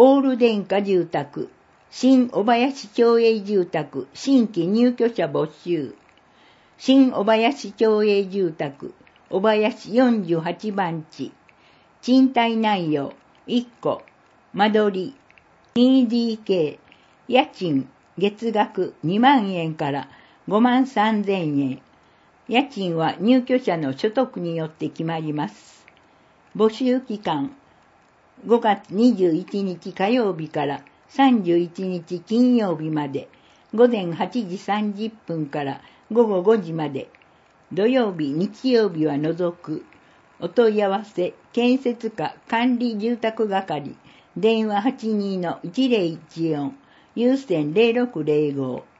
オール電化住宅、新小林町営住宅、新規入居者募集。新小林町営住宅、小林48番地。賃貸内容、1戸、間取り、2DK、家賃、月額2万円から5万3000円。家賃は入居者の所得によって決まります。募集期間、5月21日火曜日から31日金曜日まで、午前8時30分から午後5時まで、土曜日、日曜日は除く。お問い合わせ、建設課管理住宅係、電話 82-1014、有線0605。